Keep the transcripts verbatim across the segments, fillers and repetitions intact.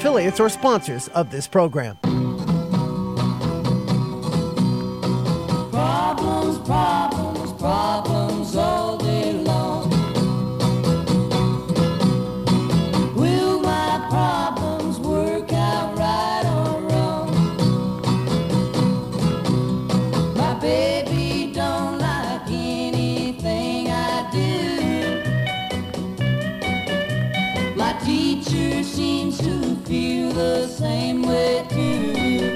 affiliates, or sponsors of this program. Problems, problems, problems all day long. Will my problems work out right or wrong? My baby don't like anything I do. My teacher seems to feel the same way too.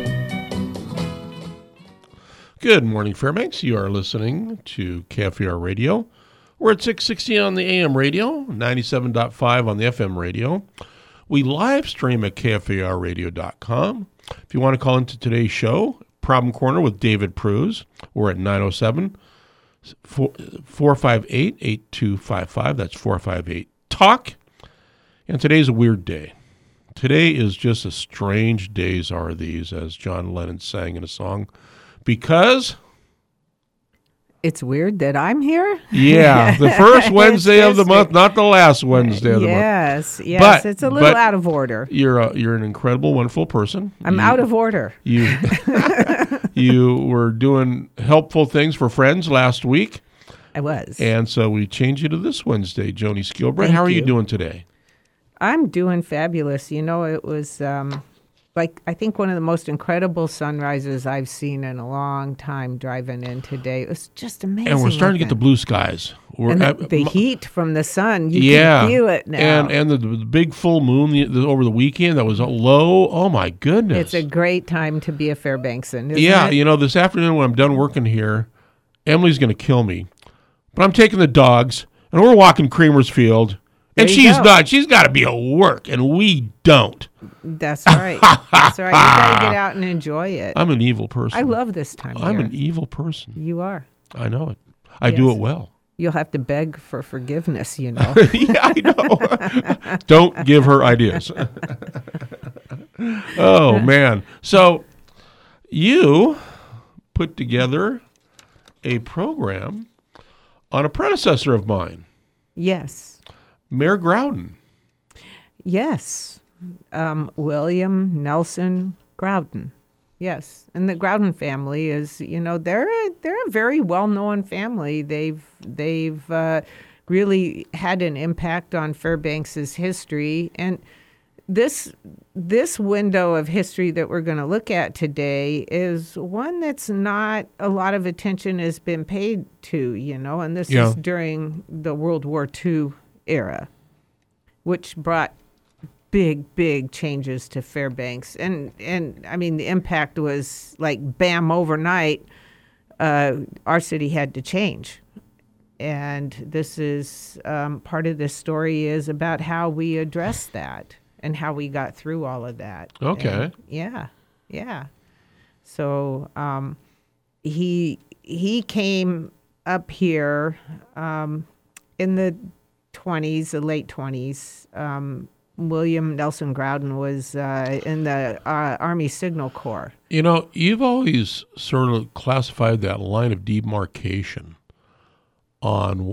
Good morning, Fairbanks. You are listening to K F E R Radio. We're at six sixty on the A M radio, ninety-seven point five on the F M radio. We live stream at K F E R radio dot com. If you want to call into today's show, Problem Corner with David Pruse, we're at nine oh seven, four five eight, eight two five five. That's four five eight, talk. And today's a weird day. Today is just a strange days are these, as John Lennon sang in a song. Because it's weird that I'm here. Yeah, the first Wednesday of the month, not the last Wednesday of the yes, month. Yes, yes, it's a little out of order. You're a, you're an incredible, wonderful person. I'm you, out of order. You you were doing helpful things for friends last week. I was, and so we changed you to this Wednesday, Joni Skilbrand. How are you. you doing today? I'm doing fabulous. You know, it was. Um, Like, I think one of the most incredible sunrises I've seen in a long time driving in today. It was just amazing. And we're starting looking. to get the blue skies. We're and the, at, the heat from the sun, you yeah, can feel it now. And and the, the big full moon the, the, over the weekend that was low. Oh, my goodness. It's a great time to be a Fairbanksan, isn't yeah, it? you know, this afternoon when I'm done working here, Emily's going to kill me. But I'm taking the dogs, and we're walking Creamer's Field. And she's go. not. She's got to be at work, and we don't. That's right. That's right. You got to get out and enjoy it. I'm an evil person. I love this time of I'm year. an evil person. You are. I know it. I yes. do it well. You'll have to beg for forgiveness, you know. Yeah, I know. Don't give her ideas. Oh, man. So you put together a program on a predecessor of mine. Yes. Mayor Groudon. Yes. Um, William Nelson Groudon. Yes. And the Groudon family is, you know, they're a, they're a very well-known family. They've they've uh, really had an impact on Fairbanks's history. And this this window of history that we're going to look at today is one that's not a lot of attention has been paid to, you know, and this yeah. is during the World War Two era, which brought big, big changes to Fairbanks. And, and I mean, the impact was like, bam, overnight, uh, our city had to change. And this is, um, part of this story is about how we addressed that and how we got through all of that. Okay. And yeah, yeah. So um, he he came up here um, in the twenties, the late twenties. Um, William Nelson Groudon was uh, in the uh, Army Signal Corps. You know, you've always sort of classified that line of demarcation on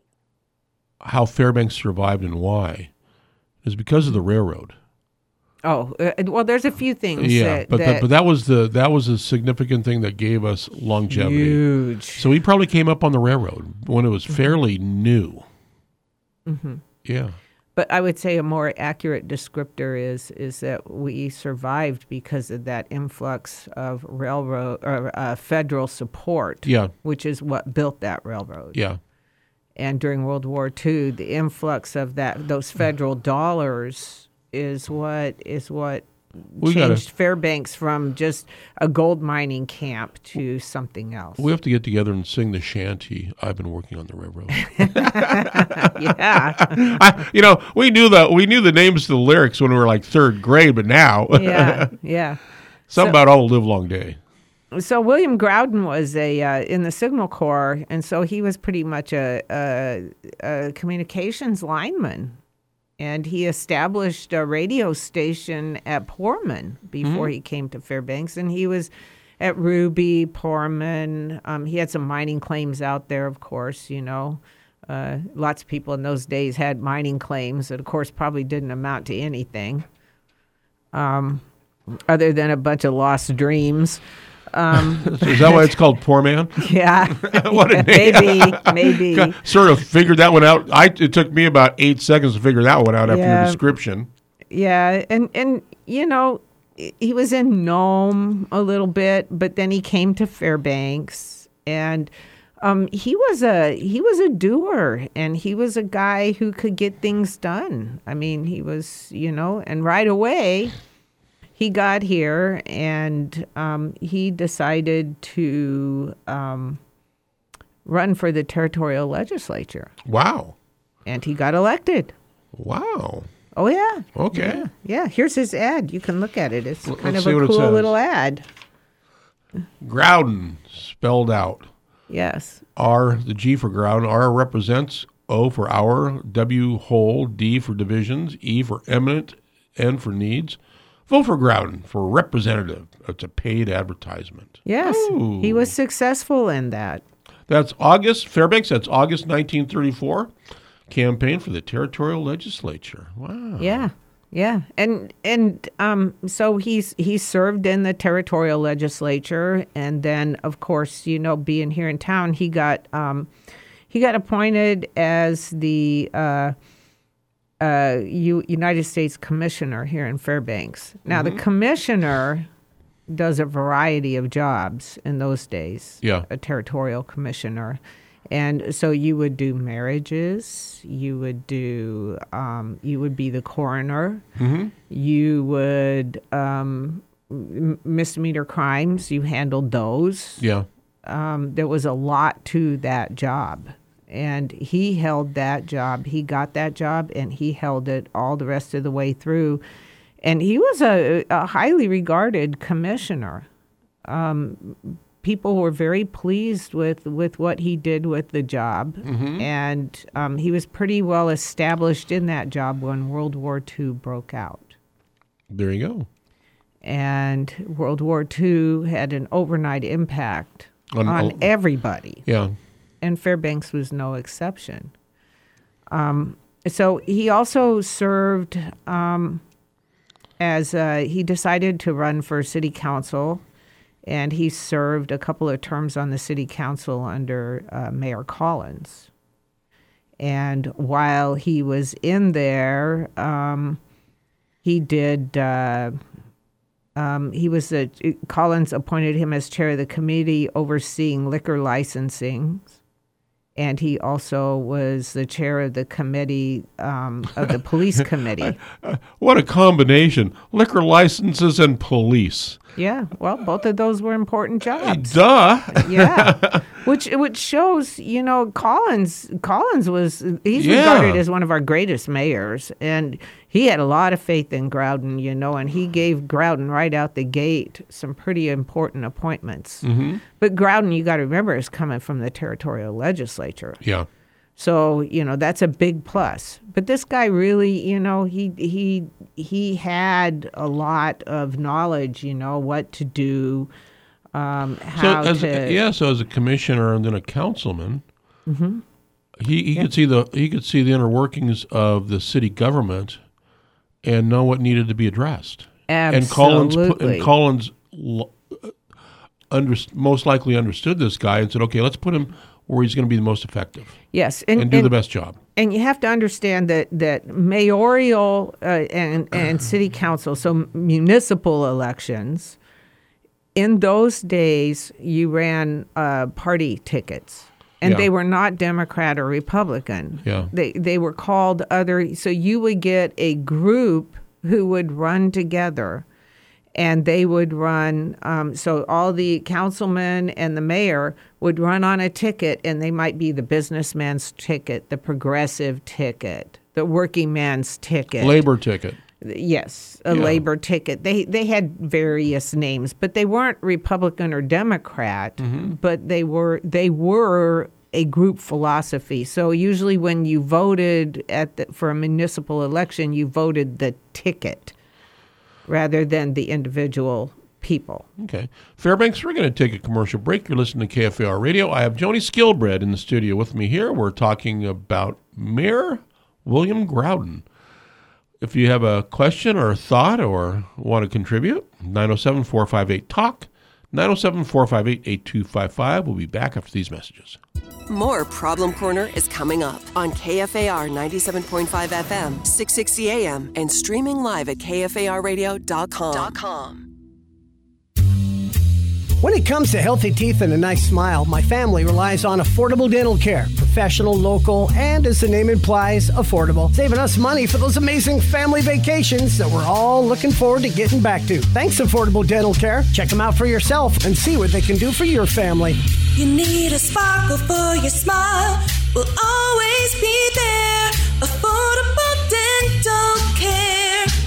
how Fairbanks survived and why is because of the railroad. Oh, uh, well, there's a few things. Yeah, that, but that the, but that was the that was a significant thing that gave us longevity. Huge. So he probably came up on the railroad when it was fairly new. Mm-hmm. Yeah. But I would say a more accurate descriptor is is that we survived because of that influx of railroad or uh, federal support. Yeah. Which is what built that railroad. Yeah. And during World War Two, the influx of that those federal dollars is what is what we changed gotta, Fairbanks from just a gold mining camp to something else. We have to get together and sing the shanty. I've been working on the railroad. Yeah, I, you know, we knew the we knew the names to the lyrics when we were like third grade, but now, yeah, yeah, something so, about all the live long day. So William Groudon was a uh, in the Signal Corps, and so he was pretty much a, a, a communications lineman. And he established a radio station at Poorman before mm-hmm. he came to Fairbanks. And he was at Ruby, Poorman. Um, he had some mining claims out there, of course, you know. Uh, lots of people in those days had mining claims that, of course, probably didn't amount to anything. um, other than a bunch of lost dreams. Um, Is that why it's called Poor Man? yeah, What a name. maybe, maybe. Sort of figured that one out. I It took me about eight seconds to figure that one out after Yeah. your description. Yeah, and and you know, he was in Nome a little bit, but then he came to Fairbanks, and um, he was a he was a doer, and he was a guy who could get things done. I mean, he was, you know, and right away he got here, and um, he decided to um, run for the territorial legislature, Wow. and he got elected. Wow. Oh yeah. Okay. Yeah, yeah. Here's his ad. You can look at it. It's L- kind let's of see what a it cool says. little ad. Groudon, spelled out. Yes. R, the G for Groudon. R represents, O for hour, W whole, D for divisions, E for eminent, N for needs. Vote for Groudon for representative. It's a paid advertisement. Yes. Ooh. He was successful in that. That's August, Fairbanks, that's August nineteen thirty-four. Campaign for the territorial legislature. Wow. Yeah. Yeah. And and um so he's he served in the territorial legislature, and then of course, you know, being here in town, he got um he got appointed as the uh uh U- United States Commissioner here in Fairbanks. Now the commissioner does a variety of jobs in those days. Yeah. A territorial commissioner. And so you would do marriages, you would do, um, you would be the coroner, Mm-hmm. you would, um, m- misdemeanor crimes, you handled those. Yeah. Um, there was a lot to that job. And he held that job, he got that job, and he held it all the rest of the way through. And he was a, a highly regarded commissioner. Um, people were very pleased with, with what he did with the job. Mm-hmm. And um, he was pretty well established in that job when World War Two broke out. There you go. And World War Two had an overnight impact On- on, on- everybody. Yeah. And Fairbanks was no exception. Um, so he also served um, as uh, he decided to run for city council. And he served a couple of terms on the city council under uh, Mayor Collins. And while he was in there, um, he did, uh, um, he was, the, Collins appointed him as chair of the committee overseeing liquor licensing. And he also was the chair of the committee, um, of the police committee. What a combination. Liquor licenses and police. Yeah, well, both of those were important jobs. Duh. Yeah, which which shows, you know, Collins Collins was he's Yeah. regarded as one of our greatest mayors, and he had a lot of faith in Groudon, you know, and he gave Groudon right out the gate some pretty important appointments. Mm-hmm. But Groudon, you got to remember, is coming from the territorial legislature. Yeah. So, you know, that's a big plus. But this guy really, you know, he he he had a lot of knowledge, you know, what to do, um, how so as, to yeah, so as a commissioner and then a councilman, Mm-hmm. he, he could see the he could see the inner workings of the city government and know what needed to be addressed. And Collins put- Absolutely. and Collins l- under, most likely understood this guy and said, "Okay, let's put him where he's going to be the most effective Yes, and, and, do and, the best job." and you have to understand that that mayoral uh, and and city council, so municipal elections, in those days you ran uh, party tickets, and Yeah. they were not Democrat or Republican. Yeah. They they were called other. So you would get a group who would run together. And they would run, um, so all the councilmen and the mayor would run on a ticket, and they might be the businessman's ticket, the progressive ticket, the working man's ticket. Labor ticket. Yes, a Yeah. labor ticket. They they had various names, but they weren't Republican or Democrat, Mm-hmm. but they were they were a group philosophy. So usually when you voted at the, for a municipal election, you voted the ticket rather than the individual people. Okay. Fairbanks, we're going to take a commercial break. You're listening to K F A R Radio. I have Joni Skilbred in the studio with me here. We're talking about Mayor William Groudon. If you have a question or a thought or want to contribute, nine oh seven, four five eight, talk, nine oh seven, four five eight, eight two five five. We'll be back after these messages. More Problem Corner is coming up on K F A R ninety-seven point five F M, six sixty A M, and streaming live at K F A R radio dot com. When it comes to healthy teeth and a nice smile, my family relies on affordable dental care. Professional, local, and as the name implies, affordable. Saving us money for those amazing family vacations that we're all looking forward to getting back to. Thanks, Affordable Dental Care. Check them out for yourself and see what they can do for your family. You need a sparkle for your smile. We'll always be there. Affordable Dental Care.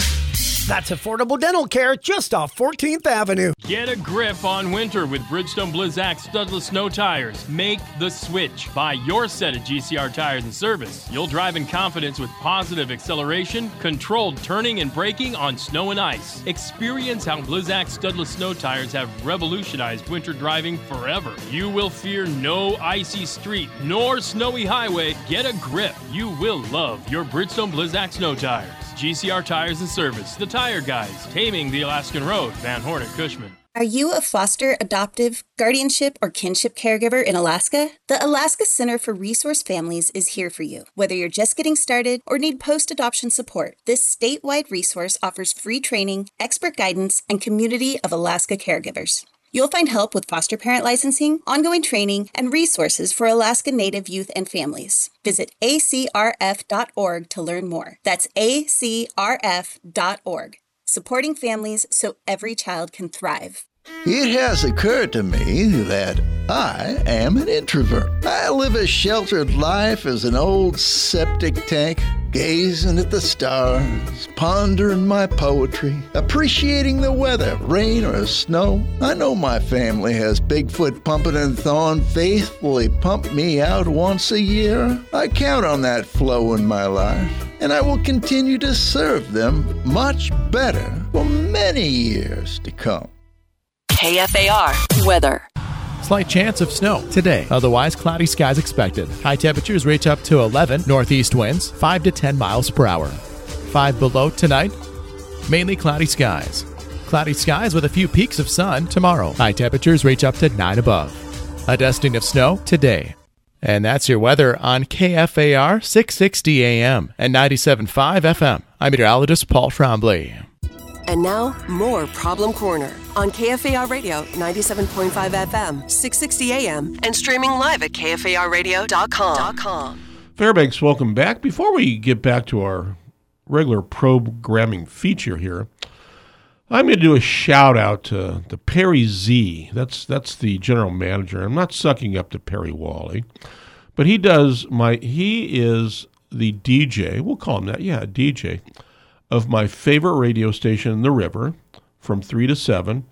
That's Affordable Dental Care just off fourteenth Avenue. Get a grip on winter with Bridgestone Blizzak Studless Snow Tires. Make the switch. Buy your set of G C R tires in service. You'll drive in confidence with positive acceleration, controlled turning and braking on snow and ice. Experience how Blizzak Studless Snow Tires have revolutionized winter driving forever. You will fear no icy street nor snowy highway. Get a grip. You will love your Bridgestone Blizzak Snow Tires. G C R Tires and Service, The Tire Guys, Taming the Alaskan Road, Van Horn at Cushman. Are you a foster, adoptive, guardianship, or kinship caregiver in Alaska? The Alaska Center for Resource Families is here for you. Whether you're just getting started or need post-adoption support, this statewide resource offers free training, expert guidance, and community of Alaska caregivers. You'll find help with foster parent licensing, ongoing training, and resources for Alaska Native youth and families. Visit A C R F dot org to learn more. That's A C R F dot org. Supporting families so every child can thrive. It has occurred to me that I am an introvert. I live a sheltered life as an old septic tank, gazing at the stars, pondering my poetry, appreciating the weather, rain or snow. I know my family has Bigfoot Pumping and Thawing faithfully pump me out once a year. I count on that flow in my life, and I will continue to serve them much better for many years to come. K F A R weather. Slight chance of snow today. Otherwise, cloudy skies expected. High temperatures reach up to eleven. Northeast winds, five to ten miles per hour. five below tonight. Mainly cloudy skies. Cloudy skies with a few peaks of sun tomorrow. High temperatures reach up to nine above. A dusting of snow today. And that's your weather on K F A R six sixty A M and ninety-seven point five F M. I'm meteorologist Paul Trombley. And now, more Problem Corner on K F A R Radio ninety-seven point five F M, six sixty A M, and streaming live at K F A R radio dot com. Fairbanks, welcome back. Before we get back to our regular programming feature here, I'm going to do a shout out to, to Perry Z. That's that's the general manager. I'm not sucking up to Perry Wally, but he does my. He is the D J. We'll call him that. Yeah, D J of my favorite radio station, The River, from three to seven.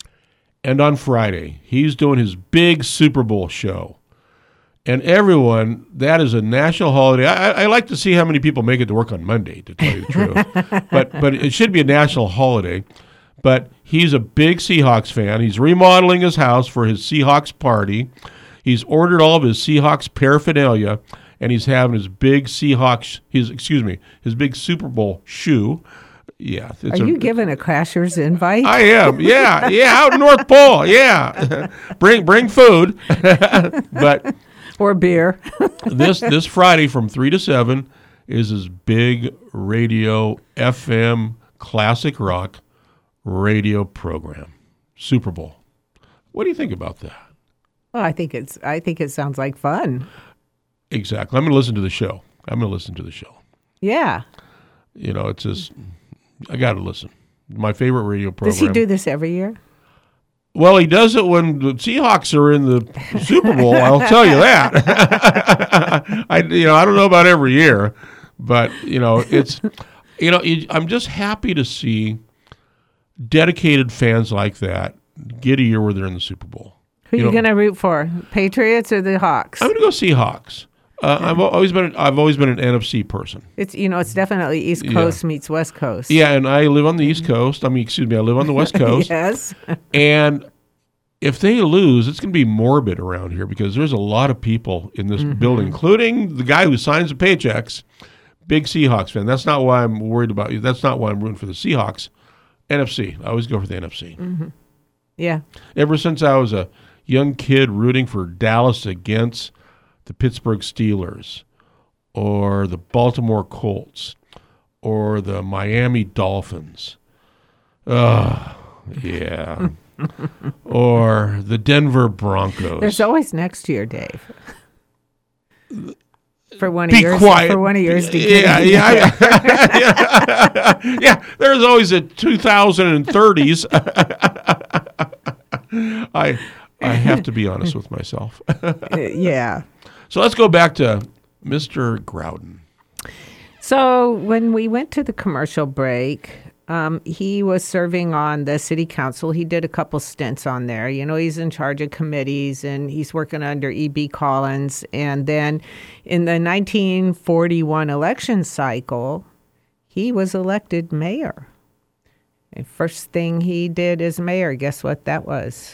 And on Friday, he's doing his big Super Bowl show. And everyone, that is a national holiday. I, I like to see how many people make it to work on Monday, to tell you the truth. but but it should be a national holiday. But he's a big Seahawks fan. He's remodeling his house for his Seahawks party. He's ordered all of his Seahawks paraphernalia, and he's having his big Seahawks, his excuse me, his big Super Bowl shoe. Yeah. Are you a, giving a Crashers invite? I am. Yeah. Yeah. Out in North Pole. Yeah. bring bring food. but or beer. this this Friday from three to seven is his big radio F M classic rock radio program, Super Bowl. What do you think about that? Well, I think it's. I think it sounds like fun. Exactly. I'm going to listen to the show. I'm going to listen to the show. Yeah. You know, it's just, I got to listen. My favorite radio program. Does he do this every year? Well, he does it when the Seahawks are in the Super Bowl. I'll tell you that. I, you know, I don't know about every year, but you know, it's, you know, I'm just happy to see dedicated fans like that get a year where they're in the Super Bowl. Who are you, you going to root for, Patriots or the Hawks? I'm going to go Seahawks. Uh, yeah. I've always been I've always been an N F C person. It's you know it's definitely East Coast yeah. meets West Coast. Yeah, and I live on the East Coast. I mean, excuse me, I live on the West Coast. Yes. And if they lose, it's going to be morbid around here because there's a lot of people in this mm-hmm. building, including the guy who signs the paychecks, Big Seahawks fan. That's not why I'm worried about you. That's not why I'm rooting for the Seahawks. N F C. I always go for the N F C. Mm-hmm. Yeah. Ever since I was a young kid rooting for Dallas against the Pittsburgh Steelers or the Baltimore Colts or the Miami Dolphins. Ugh, yeah. Or the Denver Broncos. There's always next year, Dave. For one of Be yours, quiet. for one of yours to yeah, get yeah, yeah, yeah. There's always a two thousand thirties. I I have to be honest with myself. Yeah. So let's go back to Mister Groudon. So when we went to the commercial break, um, he was serving on the city council. He did a couple stints on there. You know, he's in charge of committees, and he's working under E B. Collins. And then in the nineteen forty-one election cycle, he was elected mayor. And first thing he did as mayor, guess what that was?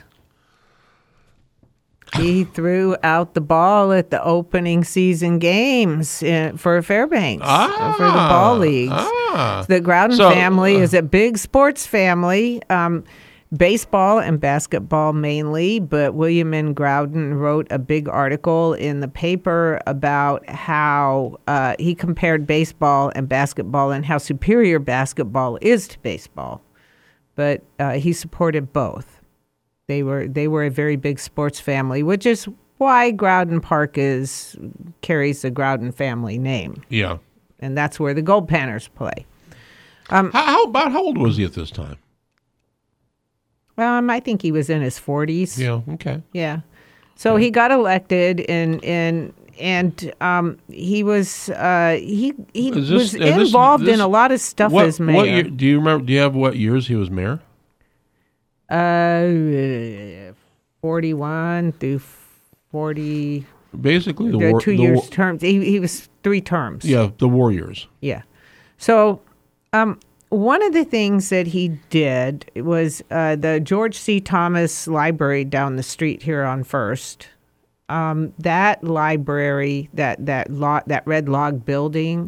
He threw out the ball at the opening season games in, for Fairbanks, Ah, for the ball leagues. ah. The Groudon So, family uh, is a big sports family, um, baseball and basketball mainly, but William N. Groudon wrote a big article in the paper about how uh, he compared baseball and basketball and how superior basketball is to baseball. But uh, he supported both. They were they were a very big sports family, which is why Groudon Park is carries the Groudon family name. Yeah. And that's where the Gold Panthers play. Um, how, how about how old was he at this time? Um, I think he was in his forties. Yeah. Okay. Yeah. So he got elected, and and and um, he was uh, he he Is this- was and this- involved this- in a lot of stuff What, as mayor. what year, do you remember? Do you have what years he was mayor? Uh, forty-one through forty. Basically, the the war. two the years war- terms. He he was three terms. Yeah, the war years. Yeah. So, um, one of the things that he did was uh, the George C. Thomas Library down the street here on First. Um, that library, that that lot, that red log building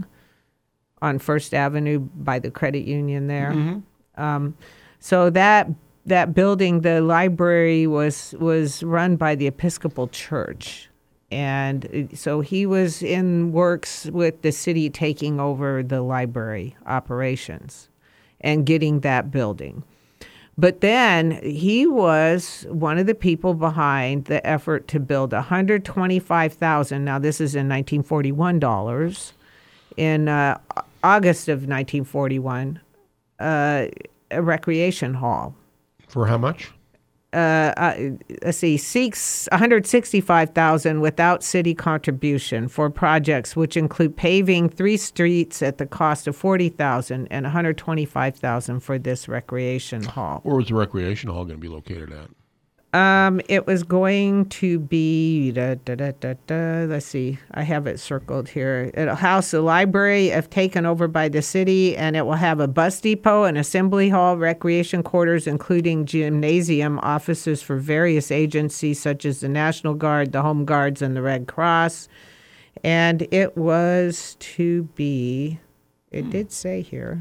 on First Avenue by the credit union there. Mm-hmm. Um, so that that building, the library was was run by the Episcopal Church. And so he was in works with the city taking over the library operations and getting that building. But then he was one of the people behind the effort to build one hundred twenty-five thousand, now this is in nineteen forty-one dollars, in uh, August of nineteen forty-one, uh, a recreation hall. For how much? Uh, uh, let's see, seeks one hundred sixty-five thousand dollars without city contribution for projects which include paving three streets at the cost of forty thousand dollars and one hundred twenty-five thousand dollars for this recreation hall. Where was the recreation hall going to be located at? Um, it was going to be, da, da, da, da, da, let's see, I have it circled here. It'll house a library if taken over by the city, and it will have a bus depot, an assembly hall, recreation quarters, including gymnasium, offices for various agencies such as the National Guard, the Home Guards, and the Red Cross. And it was to be, it did say here,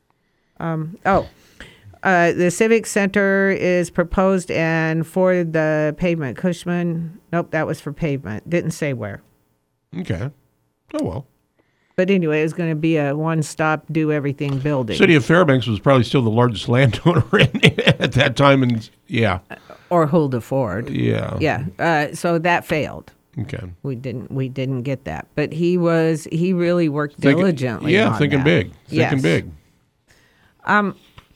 um, oh, Uh, the Civic Center is proposed, and for the pavement, Cushman, nope, that was for pavement. Didn't say where. Okay. Oh, well. But anyway, it was going to be a one-stop, do-everything building. City of Fairbanks was probably still the largest landowner in, at that time. And yeah. Or Hulda Ford. Yeah. Yeah. Uh, so that failed. Okay. We didn't we didn't get that. But he was, he really worked Thinking- diligently Yeah, on thinking that. big. Thinking Yes. big. Um,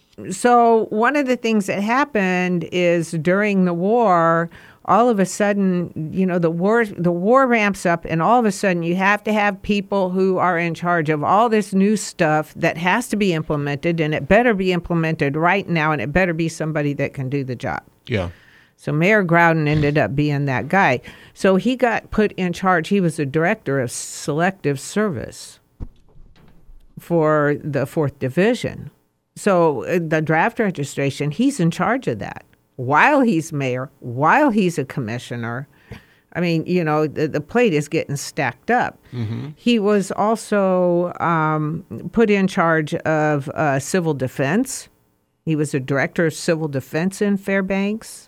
so one of the things that happened is during the war, all of a sudden, you know, the war the war ramps up, and all of a sudden you have to have people who are in charge of all this new stuff that has to be implemented, and it better be implemented right now, and it better be somebody that can do the job. Yeah. So Mayor Groudon ended up being that guy. So he got put in charge. He was the director of selective service for the fourth Division. So uh, the draft registration, he's in charge of that while he's mayor, while he's a commissioner. I mean, you know, the, the plate is getting stacked up. Mm-hmm. He was also um, put in charge of uh, civil defense. He was a director of civil defense in Fairbanks.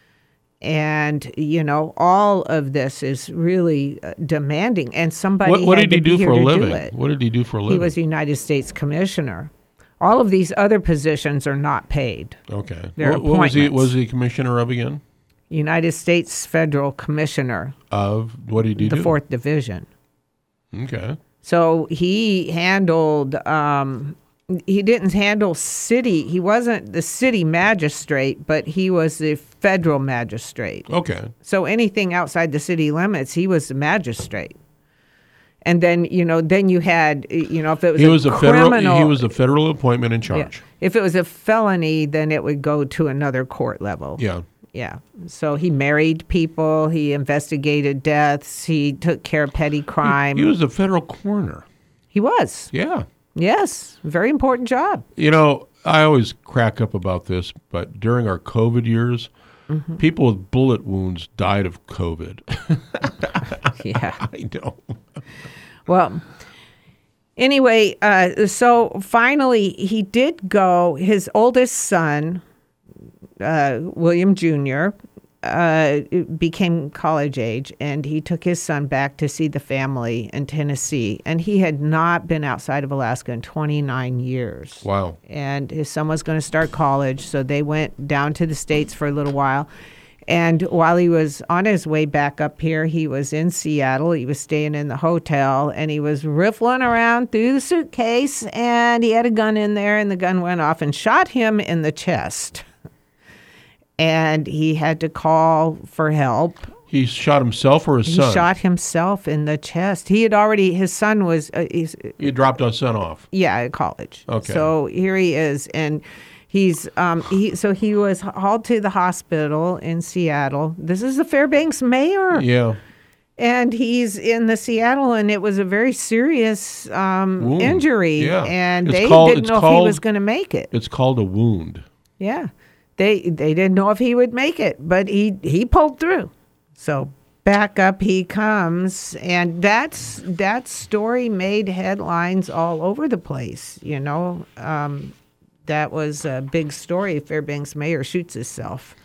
And, you know, all of this is really uh, demanding. And somebody What, what had did he to be do here for a to living? do it. What did he do for a living? He was a United States commissioner. All of these other positions are not paid. Okay. They're What, what was he? appointments. Was he commissioner of again? United States Federal Commissioner, Of what did he the do? fourth Division. Okay. So he handled, um, he didn't handle city, he wasn't the city magistrate, but he was the federal magistrate. Okay. So anything outside the city limits, he was the magistrate. And then, you know, then you had, you know, if it was He a was a criminal, federal. He was a federal appointment in yeah. charge. If it was a felony, then it would go to another court level. Yeah. Yeah. So he married people. He investigated deaths. He took care of petty crime. He, he was a federal coroner. He was. Yeah. Yes. Very important job. You know, I always crack up about this, but during our COVID years, mm-hmm. people with bullet wounds died of COVID. Yeah. I know. Well, anyway, uh, so finally he did go, his oldest son, uh, William Junior, uh, became college age, and he took his son back to see the family in Tennessee. And he had not been outside of Alaska in twenty-nine years. Wow. And his son was going to start college, so they went down to the States for a little while. And while he was on his way back up here, he was in Seattle. He was staying in the hotel, and he was riffling around through the suitcase, and he had a gun in there, and the gun went off and shot him in the chest. And he had to call for help. He shot himself or his He son? shot himself in the chest. He had already, his son was... Uh, he's, He dropped his son off. Yeah, at college. Okay. So here he is, and... He's um he so he was hauled to the hospital in Seattle. This is the Fairbanks mayor. Yeah. And he's in the Seattle, and it was a very serious um, Wound. injury. Yeah. And It's they called- didn't it's know if he called- was going to make it. It's called a wound. Yeah. They they didn't know if he would make it, but he he pulled through. So back up he comes, and that's that story made headlines all over the place, you know. Um That was a big story. Fairbanks mayor shoots himself.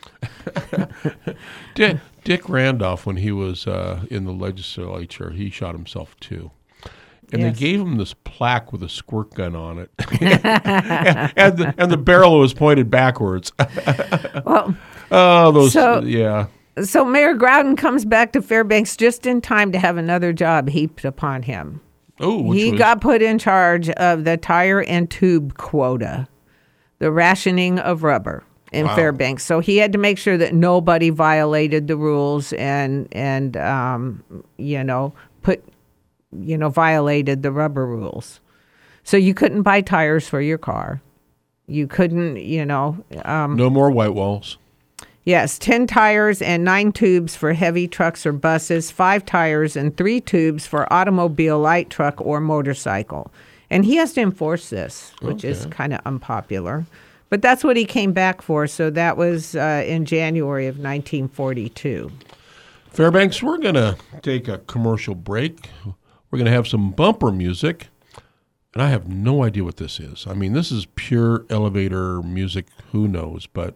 Dick, Dick Randolph, when he was uh, in the legislature, he shot himself too. And Yes. they gave him this plaque with a squirt gun on it. and, and, the, and the barrel was pointed backwards. Well, oh, those, so- yeah. So Mayor Groudon comes back to Fairbanks just in time to have another job heaped upon him. Oh, which He was, got put in charge of the tire and tube quota, the rationing of rubber in Wow. Fairbanks. So he had to make sure that nobody violated the rules and and um, you know put you know violated the rubber rules. So you couldn't buy tires for your car. You couldn't, you know. Um, no more white walls. Yes, ten tires and nine tubes for heavy trucks or buses, five tires and three tubes for automobile, light truck, or motorcycle. And he has to enforce this, which is Okay. kind of unpopular. But that's what he came back for. So that was uh, in January of nineteen forty-two. Fairbanks, we're going to take a commercial break. We're going to have some bumper music. And I have no idea what this is. I mean, this is pure elevator music. Who knows? But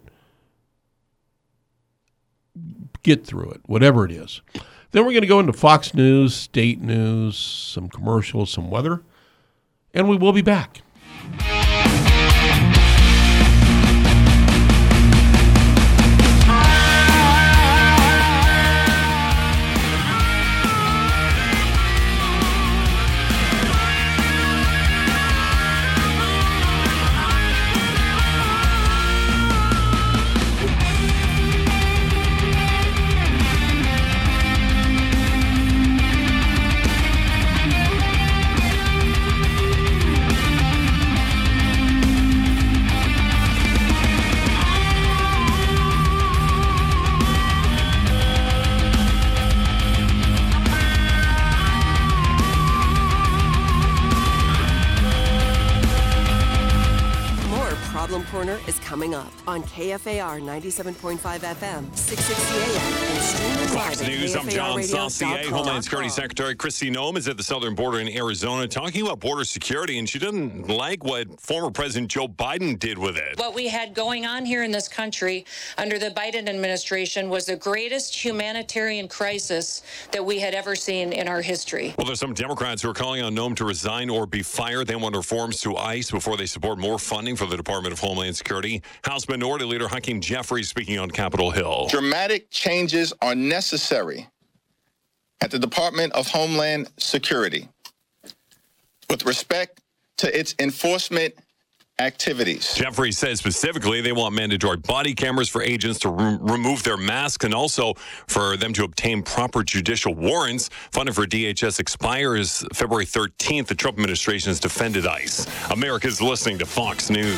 get through it, whatever it is. Then we're going to go into Fox News, state news, some commercials, some weather. And we will be back. coming up on K F A R ninety-seven point five F M, six sixty A M, and streaming live Fox at News, I'm John Saucier. Homeland Security Security Secretary Kristi Noem is at the southern border in Arizona talking about border security, and she doesn't like what former President Joe Biden did with it. What we had going on here in this country under the Biden administration was the greatest humanitarian crisis that we had ever seen in our history. Well, there's some Democrats who are calling on Noem to resign or be fired. They want reforms to ICE before they support more funding for the Department of Homeland Security. House Minority Leader Hakeem Jeffries speaking on Capitol Hill. Dramatic changes are necessary at the Department of Homeland Security with respect to its enforcement activities. Jeffries says specifically they want mandatory body cameras for agents to re- remove their masks and also for them to obtain proper judicial warrants. Funding for D H S expires February thirteenth. The Trump administration has defended ICE. America's listening to Fox News.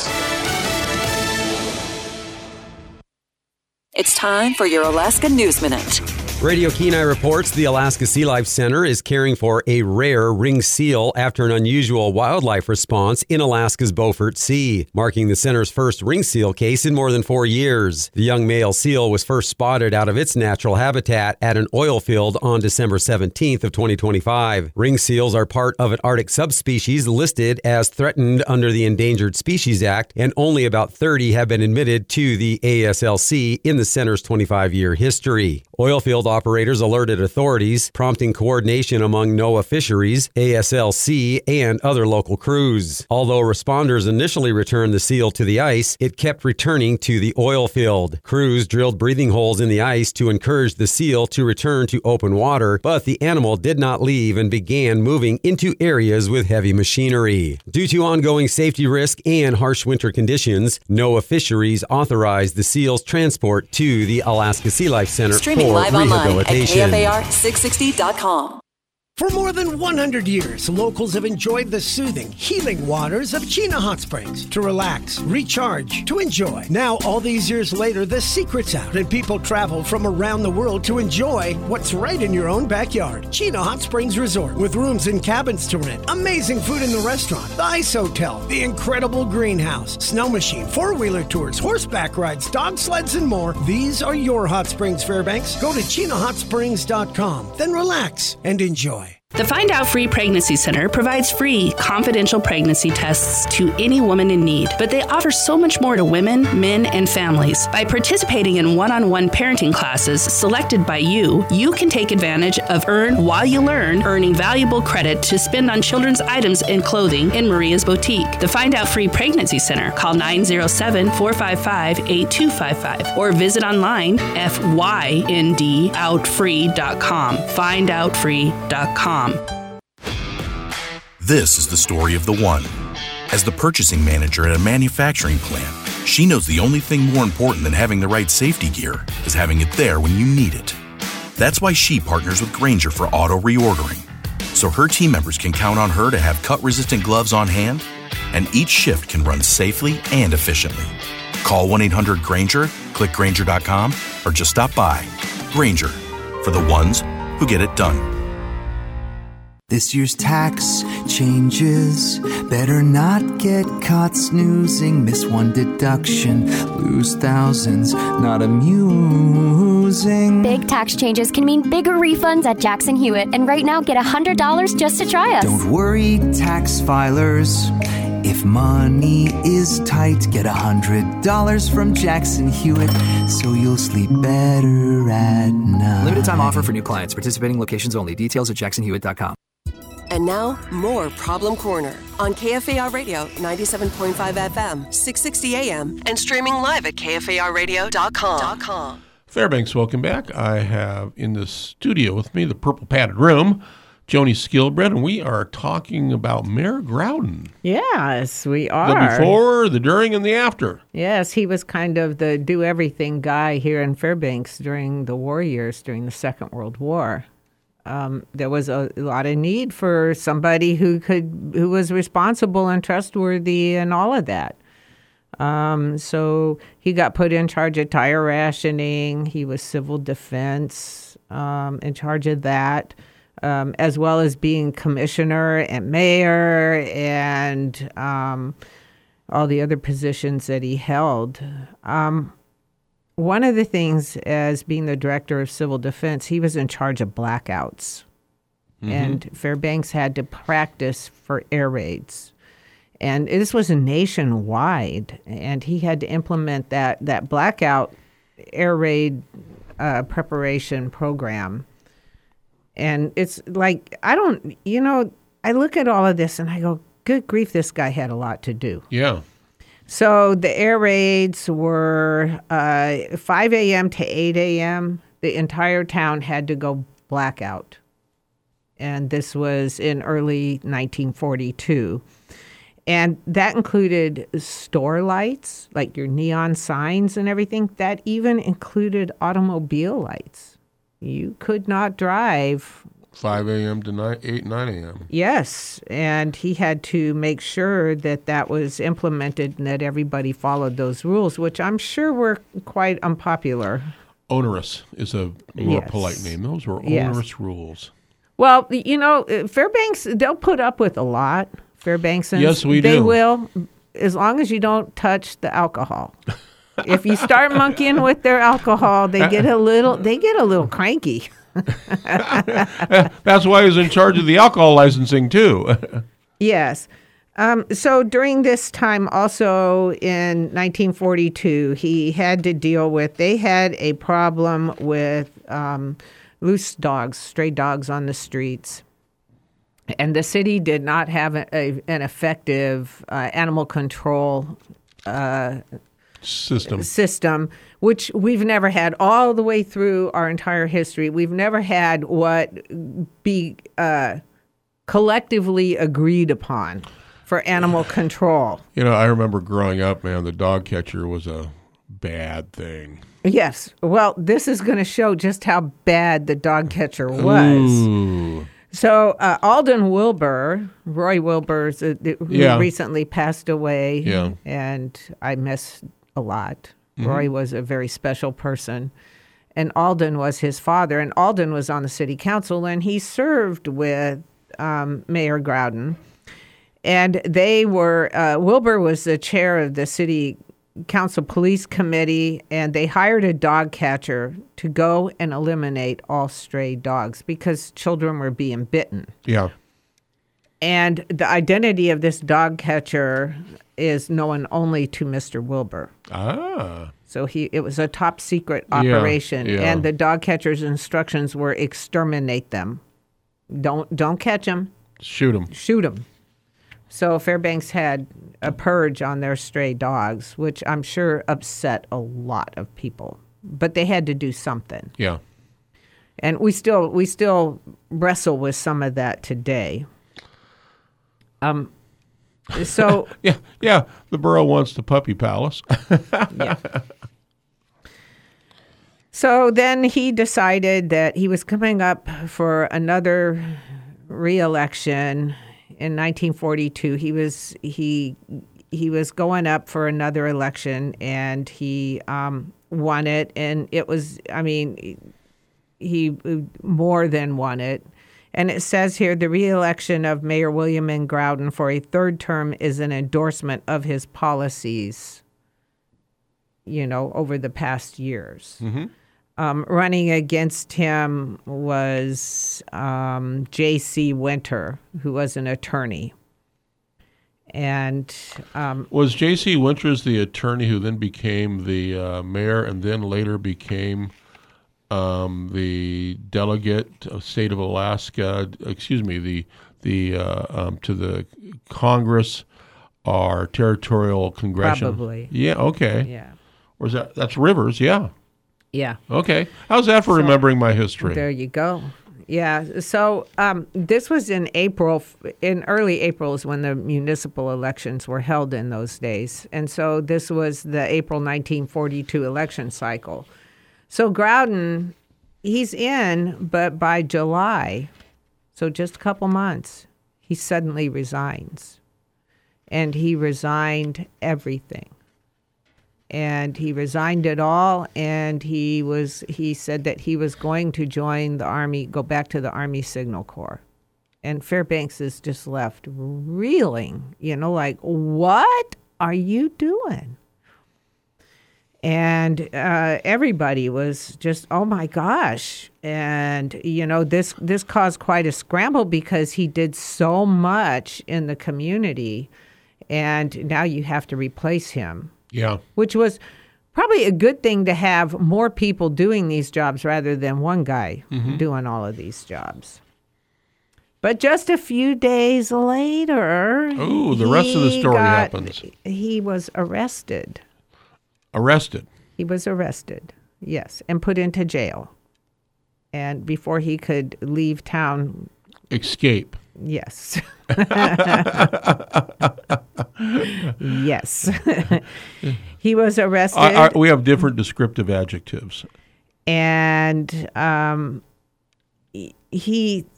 It's time for your Alaska News Minute. Radio Kenai reports the Alaska Sea Life Center is caring for a rare ring seal after an unusual wildlife response in Alaska's Beaufort Sea, marking the center's first ring seal case in more than four years. The young male seal was first spotted out of its natural habitat at an oil field on December seventeenth of twenty twenty-five. Ring seals are part of an Arctic subspecies listed as threatened under the Endangered Species Act, and only about thirty have been admitted to the A S L C in the center's twenty-five-year history. Oilfield operators alerted authorities, prompting coordination among NOAA Fisheries, A S L C, and other local crews. Although responders initially returned the seal to the ice, it kept returning to the oil field. Crews drilled breathing holes in the ice to encourage the seal to return to open water, but the animal did not leave and began moving into areas with heavy machinery. Due to ongoing safety risk and harsh winter conditions, NOAA Fisheries authorized the seal's transport to the Alaska Sea Life Center Streaming for live online at rehabilitation. K F A R six sixty dot com. For more than one hundred years, locals have enjoyed the soothing, healing waters of Chena Hot Springs to relax, recharge, to enjoy. Now, all these years later, the secret's out and people travel from around the world to enjoy what's right in your own backyard. Chena Hot Springs Resort, with rooms and cabins to rent, amazing food in the restaurant, the Ice Hotel, the incredible greenhouse, snow machine, four-wheeler tours, horseback rides, dog sleds, and more. These are your Hot Springs, Fairbanks. Go to Chena Hot Springs dot com, then relax and enjoy. The Find Out Free Pregnancy Center provides free, confidential pregnancy tests to any woman in need, but they offer so much more to women, men, and families. By participating in one-on-one parenting classes selected by you, you can take advantage of Earn While You Learn, earning valuable credit to spend on children's items and clothing in Maria's Boutique. The Find Out Free Pregnancy Center. Call nine zero seven, four five five, eight two five five or visit online F Y N D out free dot com. find out free dot com. This is the story of the one. As the purchasing manager at a manufacturing plant, she knows the only thing more important than having the right safety gear is having it there when you need it. That's why she partners with Grainger for auto reordering, so her team members can count on her to have cut-resistant gloves on hand, and each shift can run safely and efficiently. Call one eight hundred Grainger, click Grainger dot com, or just stop by. Grainger, for the ones who get it done. This year's tax changes. Better not get caught snoozing. Miss one deduction, lose thousands. Not amusing. Big tax changes can mean bigger refunds at Jackson Hewitt. And right now, get one hundred dollars just to try us. Don't worry, tax filers. If money is tight, get one hundred dollars from Jackson Hewitt, so you'll sleep better at night. Limited time offer for new clients. Participating locations only. Details at jackson hewitt dot com. And now, more Problem Corner on K F A R Radio ninety-seven point five F M, six sixty A M, and streaming live at K F A R radio dot com. Fairbanks, welcome back. I have in the studio with me, the purple padded room, Joni Skilbred, and we are talking about Mayor Groudon. Yes, we are. The before, the during, and the after. Yes, he was kind of the do-everything guy here in Fairbanks during the war years, during the Second World War. Um, there was a, a lot of need for somebody who could, who was responsible and trustworthy and all of that. Um, so he got put in charge of tire rationing. He was civil defense um, in charge of that, um, as well as being commissioner and mayor and um, all the other positions that he held. Um, one of the things, as being the director of civil defense, he was in charge of blackouts. Mm-hmm. And Fairbanks had to practice for air raids. And this was nationwide, and he had to implement that, that blackout air raid uh, preparation program. And it's like, I don't, you know, I look at all of this and I go, good grief, this guy had a lot to do. Yeah. So the air raids were uh, five a.m. to eight a.m. The entire town had to go blackout. And this was in early nineteen forty-two. And that included store lights, like your neon signs and everything. That even included automobile lights. You could not drive five a.m. to nine, eight, nine a.m. Yes, and he had to make sure that that was implemented and that everybody followed those rules, which I'm sure were quite unpopular. Onerous is a more Yes. polite name. Those were Yes. onerous rules. Well, you know, Fairbanks, they'll put up with a lot. Fairbanksans, Yes, we they do. will, as long as you don't touch the alcohol. If you start monkeying with their alcohol, they get a little, they get a little cranky. That's why he's in charge of the alcohol licensing, too. Yes. Um, so during this time, also in nineteen forty-two, he had to deal with, they had a problem with um, loose dogs, stray dogs on the streets. And the city did not have a, a, an effective uh, animal control uh, System. system, which we've never had all the way through our entire history. We've never had what be uh, collectively agreed upon for animal control. You know, I remember growing up, man, the dog catcher was a bad thing. Yes. Well, this is going to show just how bad the dog catcher was. Ooh. So uh, Alden Wilbur, Roy Wilbur's, uh, who Yeah. recently passed away, Yeah. and I miss a lot. Mhm. Roy was a very special person, and Alden was his father, and Alden was on the city council, and he served with um, Mayor Groudon, and they were, uh, Wilbur was the chair of the city council police committee, and they hired a dog catcher to go and eliminate all stray dogs because children were being bitten. Yeah. And the identity of this dog catcher is known only to Mister Wilbur. Ah. So he it was a top secret Yeah, operation, yeah. and the dog catcher's instructions were exterminate them. Don't don't catch them. Shoot him. Shoot them. So Fairbanks had a purge on their stray dogs, which I'm sure upset a lot of people. But they had to do something. Yeah. And we still we still wrestle with some of that today. Um so yeah, yeah, the borough wants the puppy palace. Yeah. So then he decided that he was coming up for another re-election in nineteen forty-two. He was he he was going up for another election, and he um, won it. And it was, I mean, he more than won it. And it says here, the re-election of Mayor William N. Groudon for a third term is an endorsement of his policies, you know, over the past years. Mm-hmm. Um, running against him was um, J C. Winter, who was an attorney. And um, Was J C. Winters the attorney who then became the uh, mayor and then later became um, the delegate of state of Alaska? Excuse me, the the uh, um, to the Congress or territorial congressional? Probably. Yeah. Okay. Yeah. Or is that that's Rivers? Yeah. Yeah. Okay. How's that for So, remembering my history? There you go. Yeah. So um, this was in April, in early April is when the municipal elections were held in those days. And so this was the April nineteen forty-two election cycle. So Groudon, he's in, but by July, so just a couple months, he suddenly resigns. And he resigned everything. And he resigned it all, and he was he said that he was going to join the Army, go back to the Army Signal Corps. And Fairbanks is just left reeling, you know, like, what? are you doing? And uh, everybody was just, oh my gosh. And, you know, this this caused quite a scramble because he did so much in the community. And now you have to replace him. Yeah. Which was probably a good thing to have more people doing these jobs rather than one guy Mhm. doing all of these jobs. But just a few days later, Ooh, the rest of the he story got- happens. He was arrested. Arrested. He was arrested, yes, and put into jail. And before he could leave town, Escape. yes. Yes. He was arrested. I- I- we have different descriptive adjectives. and um, he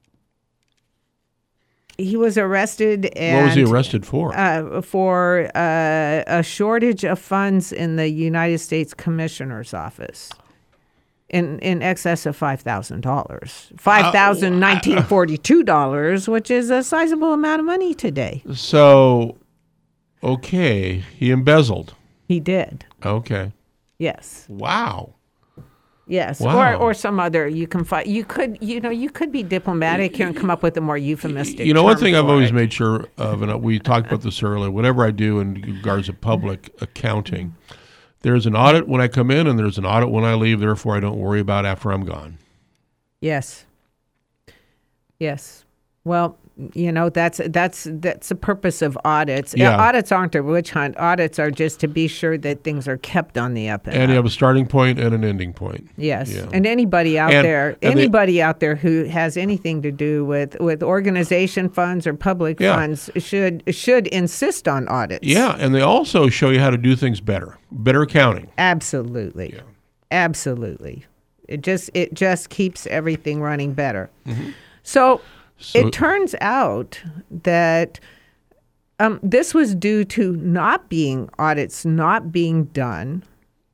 he was arrested. And, What was he arrested for? Uh, for uh, a shortage of funds in the United States Commissioner's Office. In, in excess of five thousand dollars. five thousand nineteen forty-two dollars, which is a sizable amount of money today. So, okay, he embezzled. He did. Okay. Yes. Wow. Yes. Wow. Or or some other you can find you could you know you could be diplomatic here and come up with a more euphemistic. You know, one term thing I've for always it. made sure of, and we talked about this earlier, whatever I do in regards to public accounting, there's an audit when I come in and there's an audit when I leave, therefore I don't worry about after I'm gone. Yes. Yes. Well, you know, that's that's that's the purpose of audits. Yeah. Uh, audits aren't a witch hunt. Audits are just to be sure that things are kept on the up and, And up. you have a starting point and an ending point. Yes, Yeah. and anybody out And- there, and they- anybody out there who has anything to do with, with organization funds or public Yeah. funds should should insist on audits. Yeah, and they also show you how to do things better. Better accounting. Absolutely, absolutely. It just it just keeps everything running better. Mhm. So, So- it turns out that um, this was due to not being audits not being done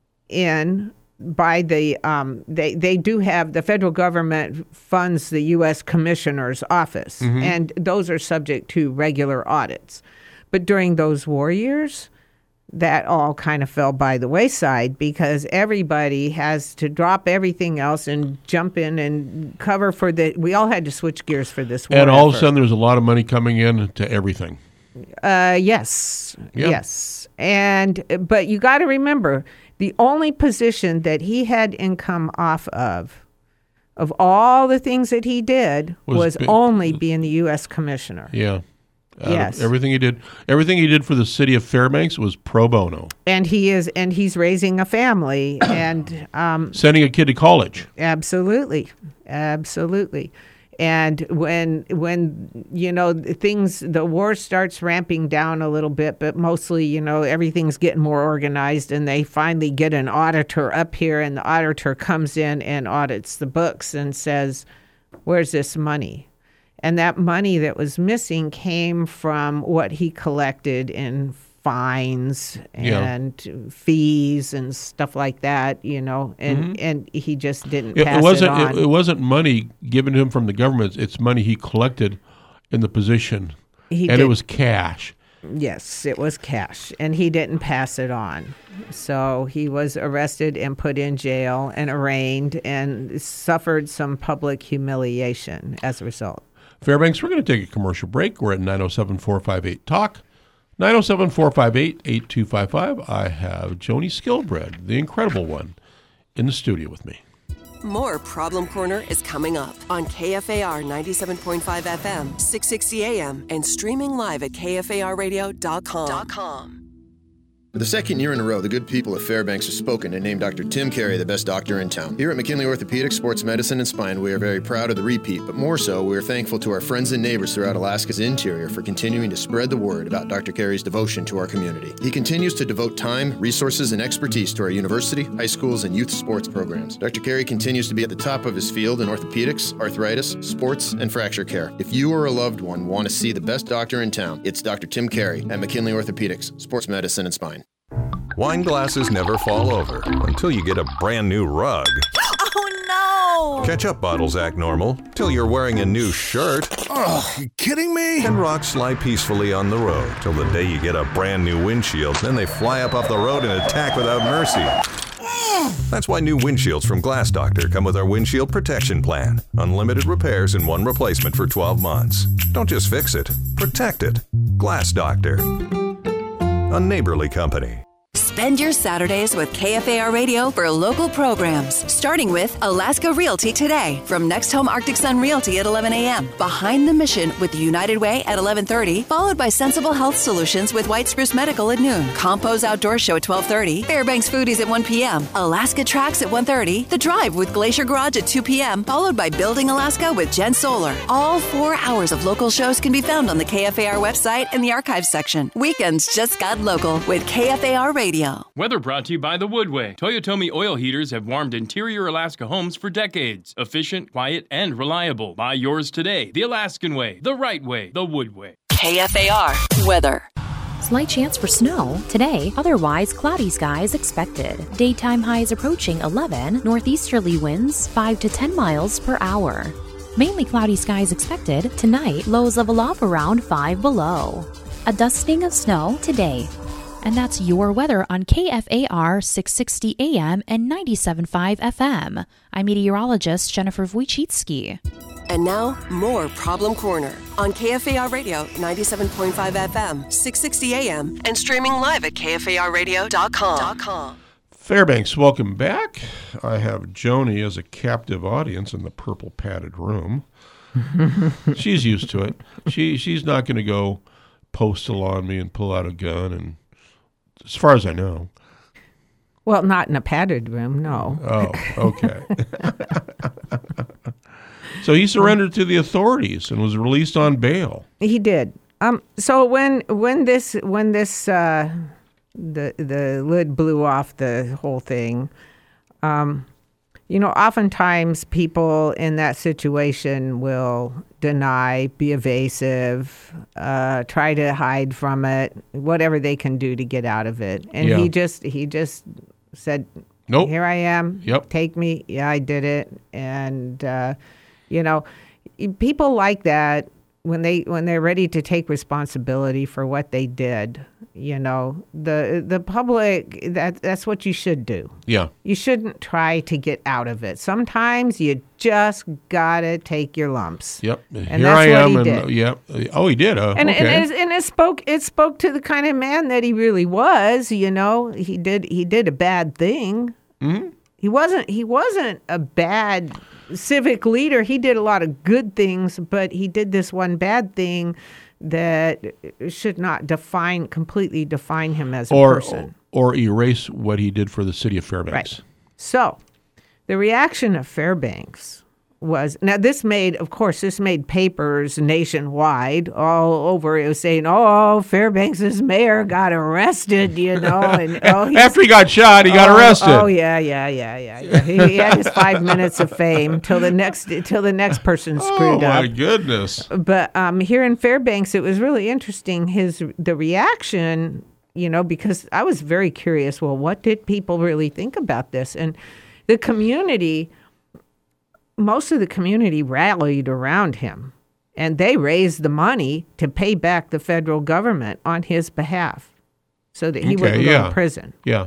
in by the um, they they do have the federal government funds the U S Commissioner's Office, Mhm. and those are subject to regular audits. But during those war years, that all kind of fell by the wayside because everybody has to drop everything else and jump in and cover for the. We all had to switch gears for this war. And all of a effort. sudden there's a lot of money coming in to everything. Uh, yes, Yeah. yes, and but you got to remember the only position that he had income off of, of all the things that he did, Was was, be- only being the U S Commissioner. Yeah. Out of Yes. Everything he did, everything he did for the city of Fairbanks was pro bono. And he is, and he's raising a family, and um, Sending a kid to college. Absolutely, absolutely. And when when you know things, the war starts ramping down a little bit, but mostly you know everything's getting more organized, and they finally get an auditor up here, and the auditor comes in and audits the books and says, "Where's this money?" And that money that was missing came from what he collected in fines Yeah. and fees and stuff like that, you know, and, Mhm. and he just didn't It, pass it wasn't. it on. It, it wasn't money given to him from the government. It's money he collected in the position, He and did- it was cash. Yes, it was cash, and he didn't pass it on. So he was arrested and put in jail and arraigned and suffered some public humiliation as a result. Fairbanks, we're going to take a commercial break. We're at nine oh seven, four five eight, talk. nine oh seven, four five eight, eight two five five. I have Joni Skillbread, the incredible one, in the studio with me. More Problem Corner is coming up on K F A R ninety-seven point five F M, six sixty A M, and streaming live at K F A R radio dot com. For the second year in a row, the good people of Fairbanks have spoken and named Doctor Tim Carey the best doctor in town. Here at McKinley Orthopedics, Sports Medicine, and Spine, we are very proud of the repeat, but more so, we are thankful to our friends and neighbors throughout Alaska's interior for continuing to spread the word about Doctor Carey's devotion to our community. He continues to devote time, resources, and expertise to our university, high schools, and youth sports programs. Doctor Carey continues to be at the top of his field in orthopedics, arthritis, sports, and fracture care. If you or a loved one want to see the best doctor in town, it's Doctor Tim Carey at McKinley Orthopedics, Sports Medicine, and Spine. Wine glasses never fall over until you get a brand new rug. Oh no! Ketchup bottles act normal till you're wearing a new shirt. Ugh, you kidding me? And rocks slide peacefully on the road till the day you get a brand new windshield. Then they fly up off the road and attack without mercy. That's why new windshields from Glass Doctor come with our windshield protection plan. Unlimited repairs and one replacement for twelve months. Don't just fix it, protect it. Glass Doctor. A neighborly company. Spend your Saturdays with K F A R Radio for local programs, starting with Alaska Realty Today from Next Home Arctic Sun Realty at eleven a.m., Behind the Mission with United Way at eleven thirty, followed by Sensible Health Solutions with White Spruce Medical at noon, Compo's Outdoor Show at twelve thirty, Fairbanks Foodies at one p.m., Alaska Tracks at one thirty, The Drive with Glacier Garage at two p.m., followed by Building Alaska with Jen Solar. All four hours of local shows can be found on the K F A R website in the archives section. Weekends just got local with K F A R Radio. Weather brought to you by the Woodway. Toyotomi oil heaters have warmed interior Alaska homes for decades. Efficient, quiet, and reliable. Buy yours today. The Alaskan way. The right way. The Woodway. K F A R weather. Slight chance for snow today, otherwise cloudy skies expected. Daytime highs approaching eleven, northeasterly winds five to ten miles per hour. Mainly cloudy skies expected tonight, lows level off around five below. A dusting of snow today. And that's your weather on K F A R six sixty A M and ninety-seven point five F M. I'm meteorologist Jennifer Wojcicki. And now, more Problem Corner on K F A R Radio ninety-seven point five F M, six sixty A M, and streaming live at K F A R radio dot com. Fairbanks, welcome back. I have Joni as a captive audience in the purple padded room. She's used to it. She She's not going to go postal on me and pull out a gun, and as far as I know. Well, not in a padded room, no. Oh, okay. So he surrendered to the authorities and was released on bail. He did. Um. So when when this when this uh, the the lid blew off the whole thing, um, you know, oftentimes people in that situation will deny, be evasive, uh, try to hide from it, whatever they can do to get out of it. And Yeah. he just he just said, Nope. Here I am. Yep. Take me. Yeah, I did it. And uh, you know, people like that when they when they're ready to take responsibility for what they did. You know, the the public, that that's what you should do. Yeah. You shouldn't try to get out of it. Sometimes you just gotta take your lumps. Yep. And Here that's I what am. he and did. Yep. Oh, he did. Uh, And okay. and, it, and it spoke it spoke to the kind of man that he really was. You know, he did he did a bad thing. Mm-hmm. He wasn't he wasn't a bad civic leader. He did a lot of good things, but he did this one bad thing that should not define completely define him as a or, person. Or erase what he did for the city of Fairbanks. Right. So, the reaction of Fairbanks was, now this made, of course, this made papers nationwide all over. It was saying, oh, Fairbanks' mayor got arrested, you know. And oh, he's- After he got shot, he got oh, arrested. Oh, yeah, yeah, yeah, yeah. yeah. He, he had his five minutes of fame till the next till the next person screwed oh, up. my goodness. But um, here in Fairbanks, it was really interesting, his the reaction, you know, because I was very curious, well, what did people really think about this? And the community, most of the community rallied around him, and they raised the money to pay back the federal government on his behalf so that he Okay, wouldn't yeah. go to prison. Yeah.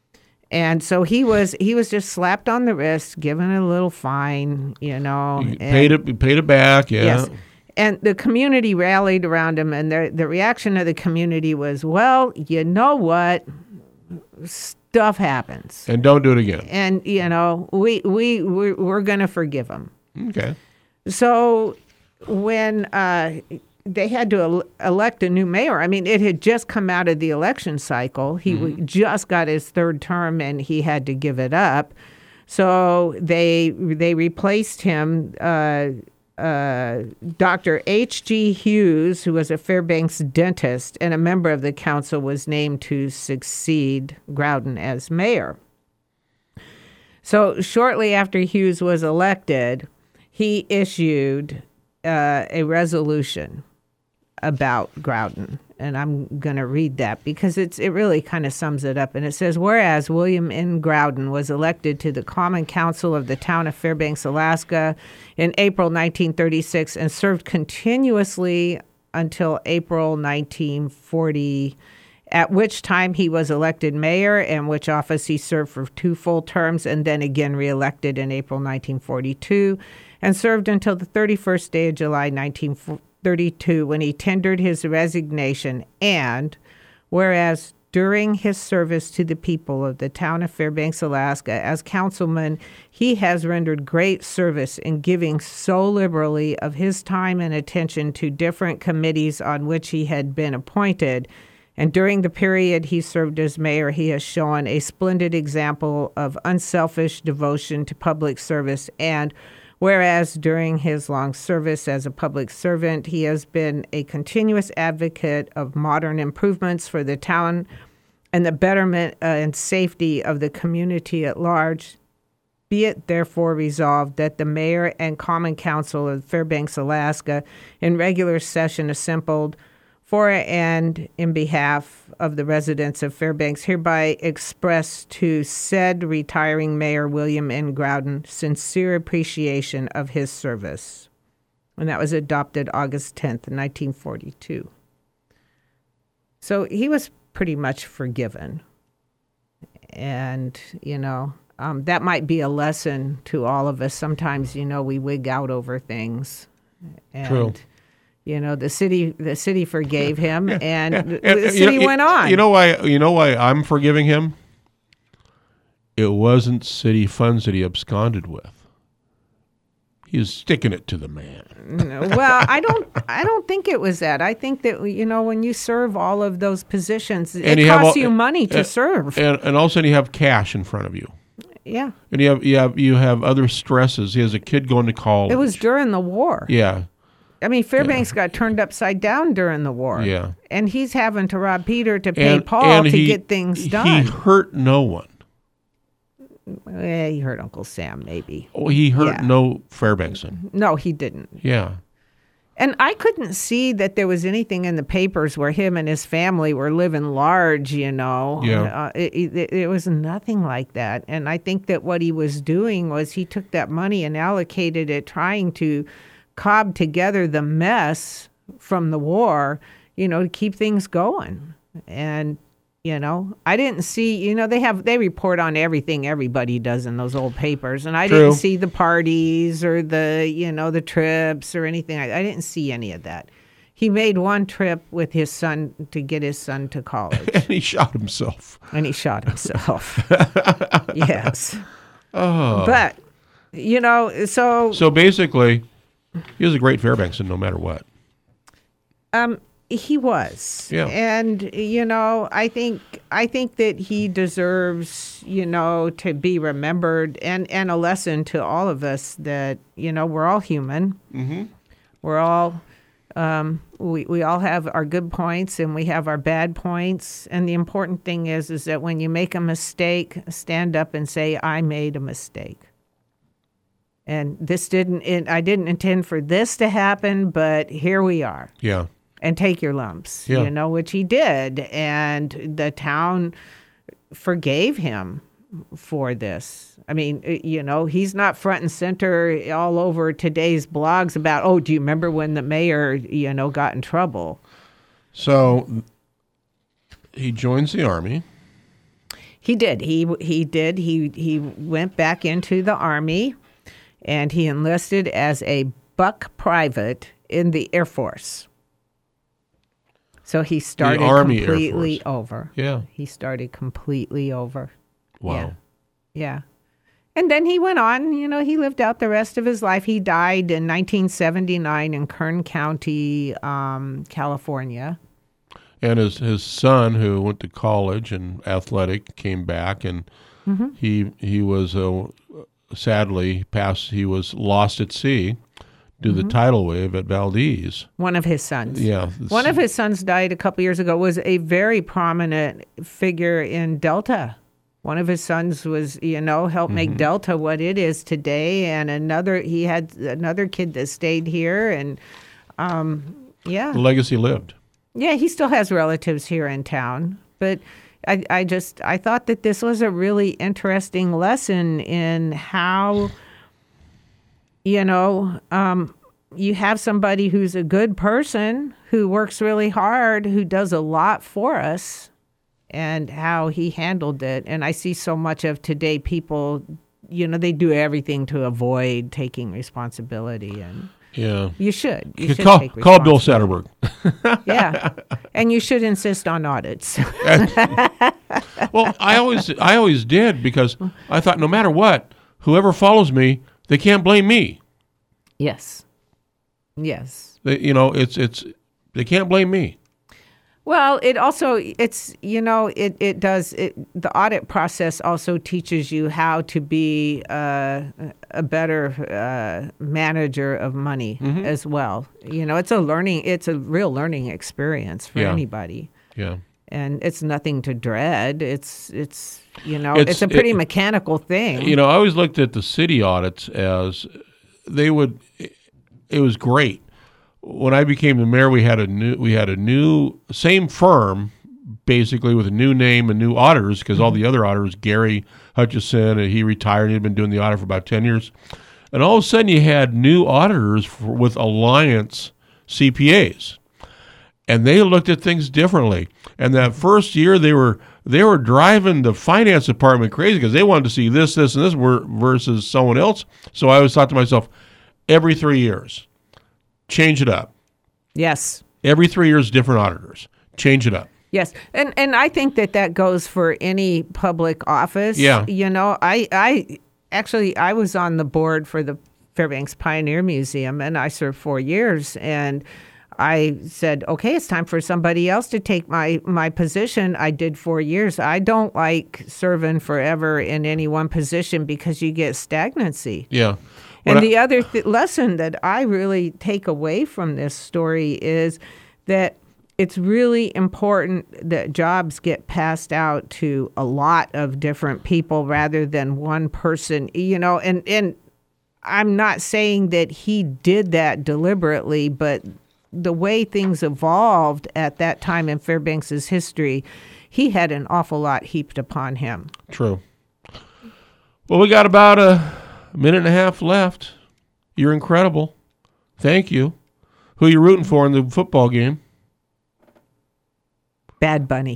And so he was he was just slapped on the wrist, given a little fine, you know. He and- paid it, he paid it back, yeah. Yes. And the community rallied around him, and the, the reaction of the community was, well, you know what? Stuff happens. And don't do it again. And, you know, we, we, we're, we're going to forgive him. Okay. So when uh, they had to el- elect a new mayor, I mean, it had just come out of the election cycle. He Mm-hmm. w- just got his third term, and he had to give it up. So they they replaced him. Uh, uh, Doctor H G Hughes, who was a Fairbanks dentist and a member of the council, was named to succeed Groudon as mayor. So shortly after Hughes was elected, he issued uh, a resolution about Groudon. And I'm going to read that because it's it really kind of sums it up. And it says, whereas William N. Groudon was elected to the Common Council of the town of Fairbanks, Alaska in April nineteen thirty-six and served continuously until April nineteen forty, at which time he was elected mayor, in which office he served for two full terms and then again reelected in April nineteen forty-two and served until the thirty-first day of July nineteen thirty-two when he tendered his resignation. And whereas during his service to the people of the town of Fairbanks, Alaska, as councilman, he has rendered great service in giving so liberally of his time and attention to different committees on which he had been appointed. And during the period he served as mayor, he has shown a splendid example of unselfish devotion to public service. And whereas during his long service as a public servant, he has been a continuous advocate of modern improvements for the town and the betterment uh, and safety of the community at large, be it therefore resolved that the mayor and common council of Fairbanks, Alaska, in regular session assembled for and in behalf of the residents of Fairbanks, hereby express to said retiring Mayor William N. Groudon sincere appreciation of his service. And that was adopted August tenth, nineteen forty-two. So he was pretty much forgiven. And, you know, um, that might be a lesson to all of us. Sometimes, you know, we wig out over things. And, True. You know, the city the city forgave him, Yeah, and yeah, the and, city you know, went on. You know why? You know why I'm forgiving him? It wasn't city funds that he absconded with. He was sticking it to the man. Well, I don't. I don't think it was that. I think that, you know, when you serve all of those positions, And it you have costs all- you money to and- serve. And, and all of a sudden you have cash in front of you. Yeah, And you have you have you have other stresses. He has a kid going to college. it was during the war. Yeah. I mean, Fairbanks got turned upside down during the war. Yeah. And he's having to rob Peter to pay And- Paul and to he- get things He done. hurt no one. Eh, he hurt Uncle Sam, maybe. Oh, he hurt Yeah. no Fairbankson. No, he didn't. Yeah. And I couldn't see that there was anything in the papers where him and his family were living large, you know. Yeah. Uh, it, it, it was nothing like that. And I think that what he was doing was he took that money and allocated it trying to cob together the mess from the war, you know, to keep things going. And, you know, I didn't see, you know, they have, they report on everything everybody does in those old papers. And I True. didn't see the parties or the, you know, the trips or anything. I, I didn't see any of that. He made one trip with his son to get his son to college. And he shot himself. And he shot himself. Yes. Oh. But, you know, so. So basically, he was a great Fairbankson no matter what. Um, he was. Yeah. And, you know, I think I think that he deserves, you know, to be remembered and, and a lesson to all of us that, you know, we're all human. Mm-hmm. We're all, um, we, we all have our good points and we have our bad points. And the important thing is, is that when you make a mistake, stand up and say, I made a mistake. And this didn't, it, I didn't intend for this to happen, but here we are. Yeah. And take your lumps, Yeah. you know, which he did. And the town forgave him for this. I mean, you know, he's not front and center all over today's blogs about, oh, do you remember when the mayor, you know, got in trouble? So he joins the Army. He did. He he did. He he went back into the Army, and he enlisted as a buck private in the Air Force. So he started Army Air completely Force. over. Yeah. He started completely over. Wow. Yeah. Yeah. And then he went on, you know, he lived out the rest of his life. He died in nineteen seventy-nine in Kern County, um, California. And his, his son, who went to college and athletic, came back, and Mhm. he he was uh, sadly passed. He was lost at sea due to Mhm. the tidal wave at Valdez. One of his sons. Yeah. One of his sons died a couple years ago, was a very prominent figure in Delta. One of his sons was, you know, helped make Mhm. Delta what it is today. And another, he had another kid that stayed here. And, um, Yeah. The legacy lived. Yeah, he still has relatives here in town, but I, I just I thought that this was a really interesting lesson in how, you know, um, you have somebody who's a good person, who works really hard, who does a lot for us, and how he handled it. And I see so much of today people, you know, they do everything to avoid taking responsibility, and yeah, you should. You You should call, take call Bill responsibility. Satterberg. Yeah, and you should insist on audits. Well, I always I always did, because I thought no matter what, whoever follows me, they can't blame me. Yes. Yes. They, you know, it's it's they can't blame me. Well, it also, it's, you know, it, it does, it, the audit process also teaches you how to be uh, a better uh, manager of money Mhm. as well. You know, it's a learning, it's a real learning experience for Yeah. anybody. Yeah. And it's nothing to dread. It's, it's you know, It's- it's, a pretty it- mechanical thing. You know, I always looked at the city audits as they would. It was great. When I became the mayor, we had a new we had a new same firm, basically with a new name and new auditors, because all the other auditors, Gary Hutchison, and he retired. He'd been doing the audit for about ten years, and all of a sudden you had new auditors for, with Alliance C P As, and they looked at things differently. And that first year, they were they were driving the finance department crazy because they wanted to see this, this, and this were- versus someone else. So I always thought to myself, every three years, change it up. Yes. Every three years, different auditors. Change it up. Yes, and and I think that that goes for any public office. Yeah. You know, I I actually I was on the board for the Fairbanks Pioneer Museum, and I served four years, and I said, okay, it's time for somebody else to take my my position. I did four years. I don't like serving forever in any one position because you get stagnancy. Yeah. And What I- the other th- lesson that I really take away from this story is that it's really important that jobs get passed out to a lot of different people rather than one person, you know, and, and I'm not saying that he did that deliberately, but the way things evolved at that time in Fairbanks's history, he had an awful lot heaped upon him. True. Well, we got about a minute and a half left. You're incredible. Thank you. Who are you rooting for in the football game? Bad Bunny.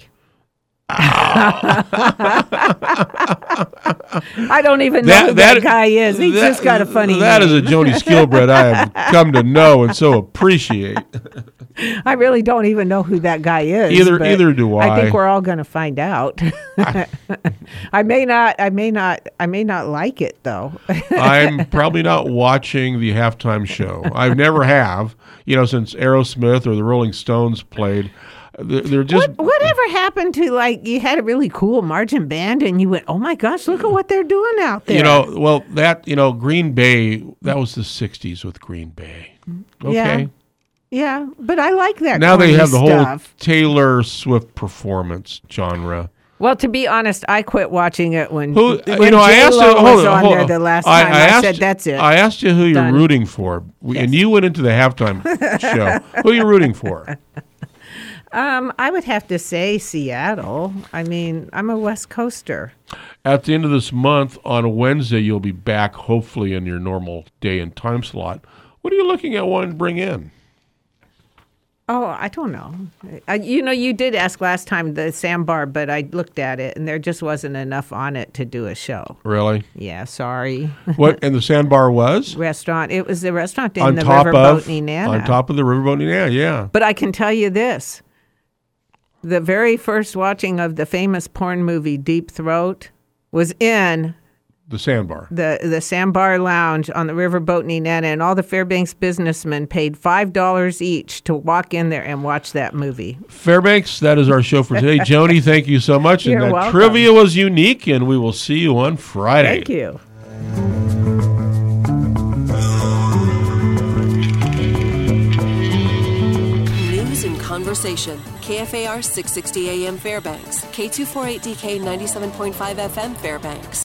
I don't even know who that, guy is. He's that- just got a funny That name. is a Joni Skilbred I have come to know and so appreciate. I really don't even know who that guy is. Either- but either do I I. think we're all going to find out. I may not. I may not. I may not like it though. I'm probably not watching the halftime show. I never have, you know, since Aerosmith or the Rolling Stones played. They're, they're just What, whatever happened to, like, you had a really cool marching band and you went, oh my gosh, look at what they're doing out there. You know, well, that, you know, Green Bay, that was the sixties with Green Bay. Okay. Yeah. Yeah, but I like that. Now they corny have the whole stuff. Taylor Swift performance genre. Well, to be honest, I quit watching it when, Who, when you know, I asked you, J-Lo hold was on, on hold there on. the last I, time. I I, asked, said, that's it. I asked you who you're Done. rooting for, We- and you went into the halftime show. Who are you rooting for? Um, I would have to say Seattle. I mean, I'm a West Coaster. At the end of this month, on a Wednesday, you'll be back, hopefully, in your normal day and time slot. What are you looking at wanting to bring in? Oh, I don't know. I, you know, you did ask last time the Sandbar, but I looked at it and there just wasn't enough on it to do a show. Really? Yeah, sorry. What? And the Sandbar was? Restaurant. It was the restaurant in on the top Riverboat of Nenana. on top of the Riverboat Nenana, yeah. But I can tell you this. The very first watching of the famous porn movie Deep Throat was in The Sandbar. the the Sandbar Lounge on the Riverboat Nenana, and all the Fairbanks businessmen paid five dollars each to walk in there and watch that movie. Fairbanks, that is our show for today. Joni, thank you so much. You're and that welcome. trivia was unique, and we will see you on Friday. Thank you. News and conversation. K F A R six sixty A M Fairbanks. K two forty-eight D K ninety-seven point five F M Fairbanks.